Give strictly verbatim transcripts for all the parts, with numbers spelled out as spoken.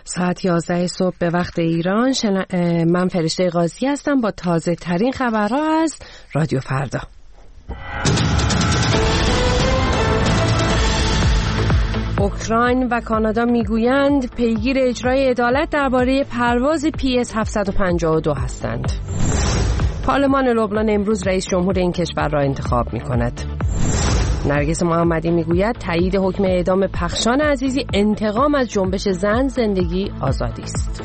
ساعت یازده صبح به وقت ایران. شن... من فرشته قاضی هستم با تازه ترین خبرها از رادیو فردا. اوکراین و کانادا میگویند پیگیر اجرای عدالت درباره پرواز پی اس هفتصد و پنجاه و دو هستند. پارلمان لبنان امروز رئیس جمهور این کشور را انتخاب می‌کند. نرگس محمدی میگوید تایید حکم اعدام پخشان عزیزی انتقام از جنبش زن، زندگی، آزادی است.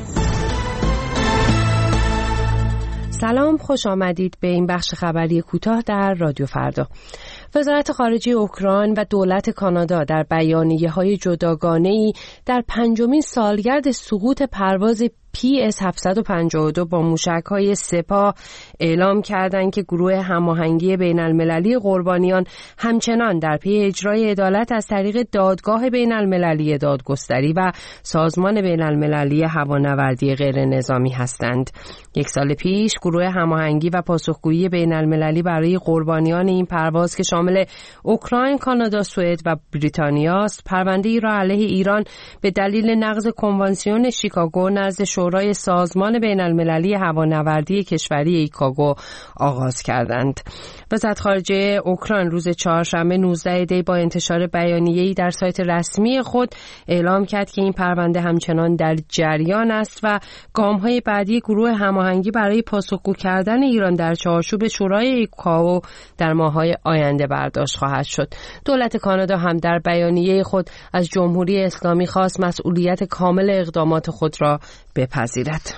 سلام، خوش آمدید به این بخش خبری کوتاه در رادیو فردا. وزارت خارجه اوکراین و دولت کانادا در بیانیه‌های جداگانه‌ای در پنجمین سالگرد سقوط پرواز پی اس هفتصد و پنجاه و دو با موشک‌های سپاه اعلام کردند که گروه هماهنگی بین‌المللی قربانیان همچنان در پی اجرای عدالت از طریق دادگاه بین‌المللی دادگستری و سازمان بین‌المللی هوانوردی غیر نظامی هستند. یک سال پیش گروه هماهنگی و پاسخگویی بین‌المللی برای قربانیان این پرواز که شامل اوکراین، کانادا، سوئد و بریتانیا است، پرونده‌ای را علیه ایران به دلیل نقض کنوانسیون شیکاگو نزد شورای سازمان بین‌المللی هوانوردی کشوری ایکاگو آغاز کردند. وزارت خارجه اوکراین روز چهارشنبه نوزده دی با انتشار بیانیه‌ای در سایت رسمی خود اعلام کرد که این پرونده همچنان در جریان است و گام‌های بعدی گروه هماهنگی برای پاسخگو کردن ایران در چارچوب شورای ایکاگو در ماه‌های آینده برداشت خواهد شد. دولت کانادا هم در بیانیه خود از جمهوری اسلامی خواست مسئولیت کامل اقدامات خود را بپذیرد.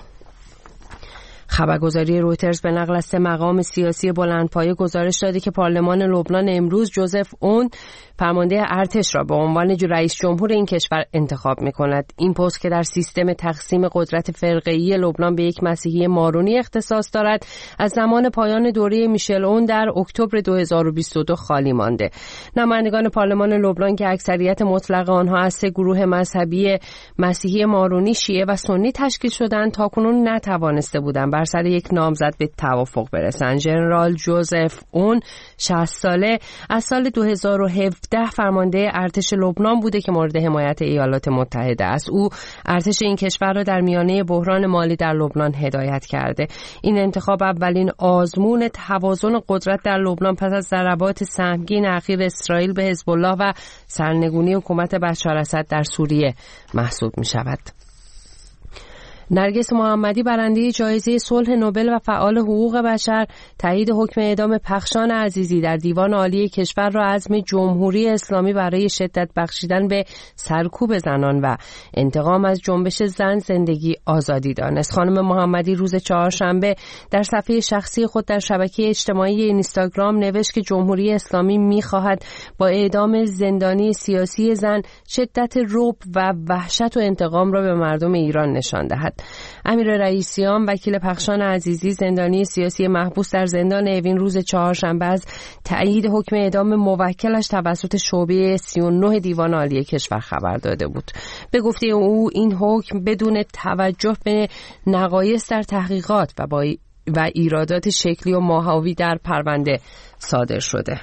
خبرگزاری رویترز به نقل از سه مقام سیاسی بلندپایه گزارش داده که پارلمان لبنان امروز جوزف اون فرمانده ارتش را به عنوان رئیس جمهور این کشور انتخاب می‌کند. این پست که در سیستم تقسیم قدرت فرقه‌ای لبنان به یک مسیحی مارونی اختصاص دارد، از زمان پایان دوره میشل اون در اکتبر دو هزار و بیست و دو خالی مانده. نمایندگان پارلمان لبنان که اکثریت مطلق آنها از سه گروه مذهبی مسیحی مارونی، شیعه و سنی تشکیل شدند، تاکنون نتوانسته بودند بر سر یک نامزد به توافق برسند. ژنرال جوزف اون شصت ساله از سال دو هزار و هفده فرمانده ارتش لبنان بوده که مورد حمایت ایالات متحده است. او ارتش این کشور را در میانه بحران مالی در لبنان هدایت کرده. این انتخاب اولین آزمون توازن قدرت در لبنان پس از ضربات سهمگین اخیر اسرائیل به حزب الله و سرنگونی حکومت بشار اسد در سوریه محسوب می شود. نرگس محمدی برنده جایزه صلح نوبل و فعال حقوق بشر تایید حکم اعدام پخشان عزیزی در دیوان عالی کشور را عزم جمهوری اسلامی برای شدت بخشیدن به سرکوب زنان و انتقام از جنبش زن، زندگی، آزادی دانست. خانم محمدی روز چهارشنبه در صفحه شخصی خود در شبکه اجتماعی اینستاگرام نوشت که جمهوری اسلامی می‌خواهد با اعدام زندانی سیاسی زن شدت رعب و وحشت و انتقام را به مردم ایران نشان دهد. امیر رئیسیان وکیل پخشان عزیزی زندانی سیاسی محبوس در زندان اوین روز چهارشنبه از تأیید حکم اعدام موکلش توسط شعبه سی و نه دیوان عالی کشور خبر داده بود. به گفته او این حکم بدون توجه به نقایص در تحقیقات و با و ایرادات شکلی و ماهوی در پرونده صادر شده.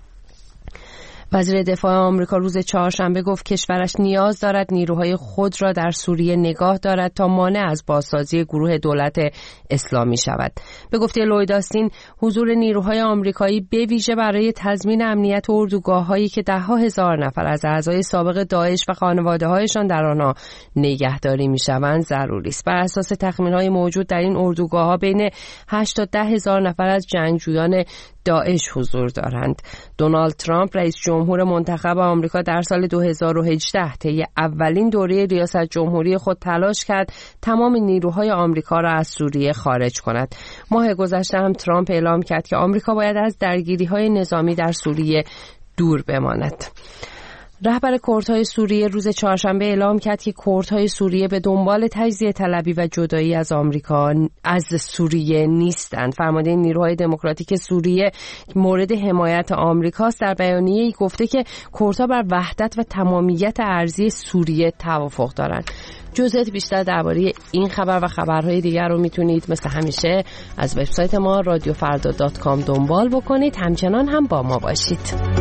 وزیر دفاع آمریکا روز چهارشنبه گفت کشورش نیاز دارد نیروهای خود را در سوریه نگاه دارد تا مانع از بازسازی گروه دولت اسلامی شود. به گفته لوید آستین حضور نیروهای آمریکایی به ویژه برای تضمین امنیت اردوگاه‌هایی که ده‌ها هزار نفر از اعضای سابق داعش و خانواده‌هایشان در آنها نگهداری می‌شوند ضروری است. بر اساس تخمین‌های موجود در این اردوگاه‌ها بین هشت تا ده هزار نفر از جنگجویان داعش حضور دارند. دونالد ترامپ رئیس جمهور منتخب آمریکا در سال دو هزار و هجده طی اولین دوره ریاست جمهوری خود تلاش کرد تمام نیروهای آمریکا را از سوریه خارج کند. ماه گذشته هم ترامپ اعلام کرد که آمریکا باید از درگیری‌های نظامی در سوریه دور بماند. رهبر کردهای سوریه روز چهارشنبه اعلام کرد که کردهای سوریه به دنبال تجزیه طلبی و جدایی از آمریکا از سوریه نیستند. فرمانده نیروهای دموکراتیک سوریه مورد حمایت آمریکاست در بیانیه‌ای گفته که کردها بر وحدت و تمامیت ارضی سوریه توافق دارند. جزئیات بیشتر درباره این خبر و خبرهای دیگر رو میتونید مثل همیشه از وبسایت ما رادیو فردا دات کام دنبال بکنید. همچنان هم با ما باشید.